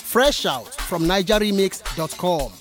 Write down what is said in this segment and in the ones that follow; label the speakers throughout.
Speaker 1: Fresh out from NigerRemix.com.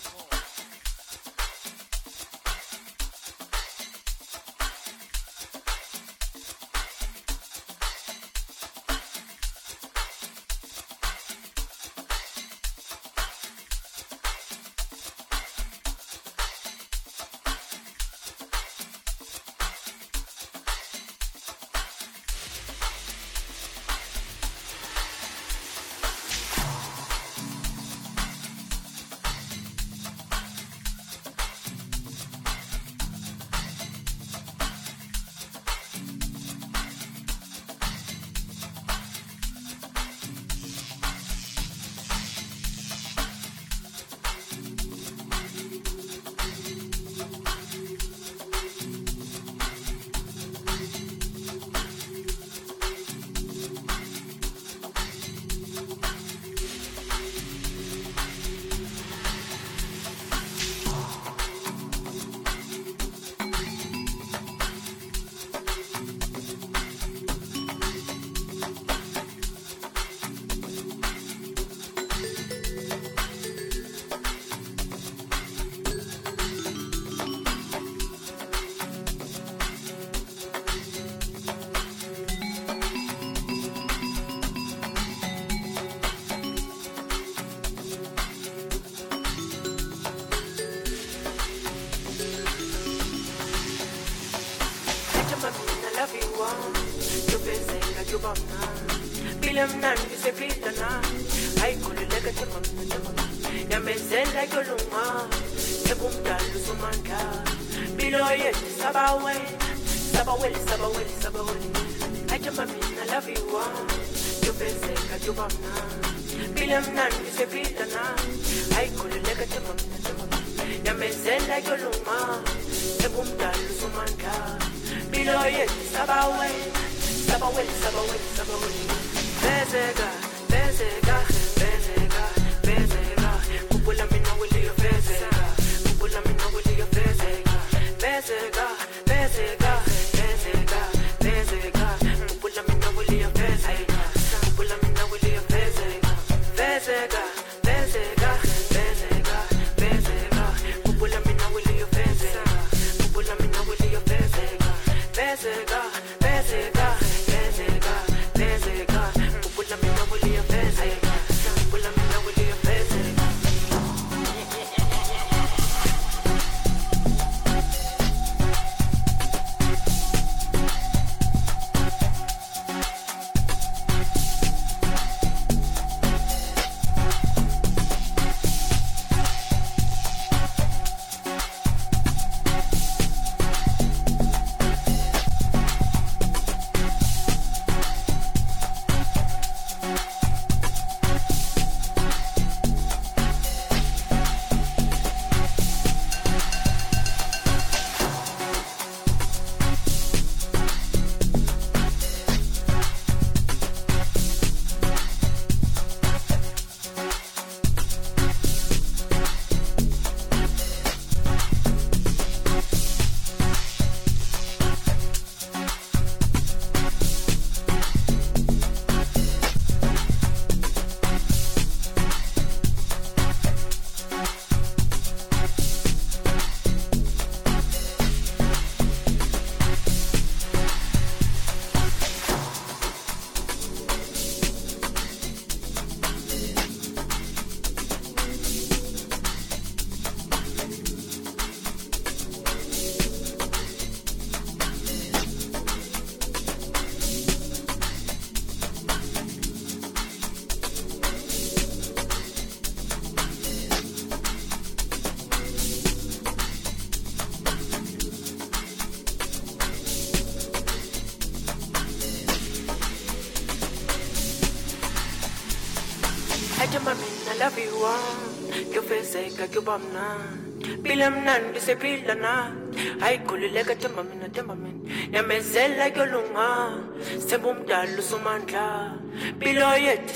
Speaker 2: Ayikhululeka themba mina yamezela yolunga sebumdala usomandla bilo yethu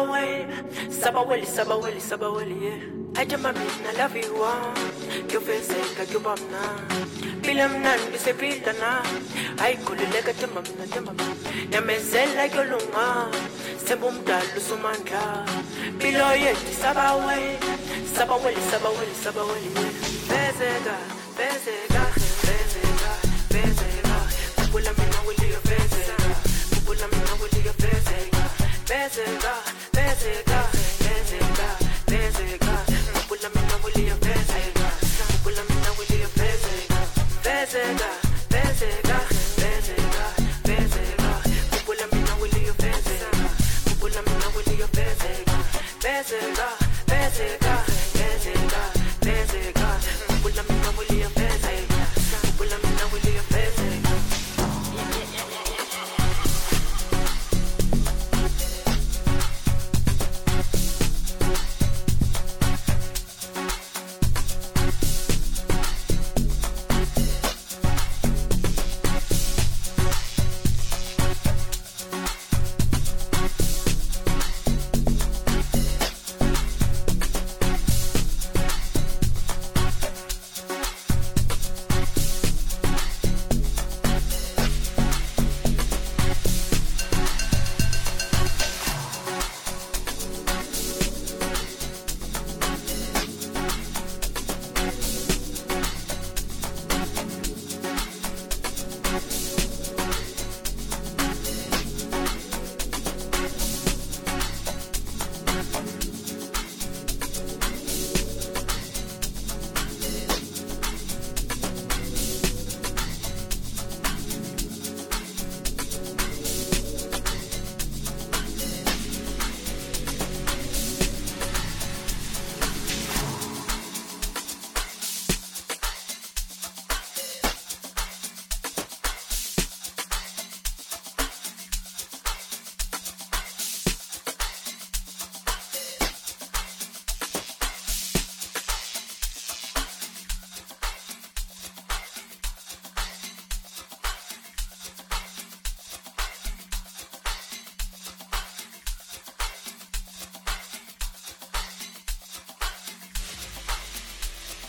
Speaker 2: sabaweli yeah athemba mina love you kufezeka kuba mna bila mnandi sephila na ayikhululeka themba mina yamezela yolunga sebumdala usumandla impilo yethu sabawele sabawele sabawele sabawele vezeka vezeka vezeka vezeka kubula mina wiliyo vezeka kubula mina wiliyo vezeka vezeka vezeka vezeka vezeka kubula mina wiliyo vezeka kubula mina wiliyo vezeka vezeka vezeka vezeka vezeka kubula mina wiliyo vezeka kubula mina wiliyo vezeka vezeka vezeka vezeka vezeka kubula mina wiliyo vezeka kubula mina wiliyo vezeka.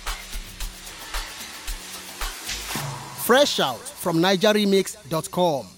Speaker 1: Fresh out from NigerRemix.com.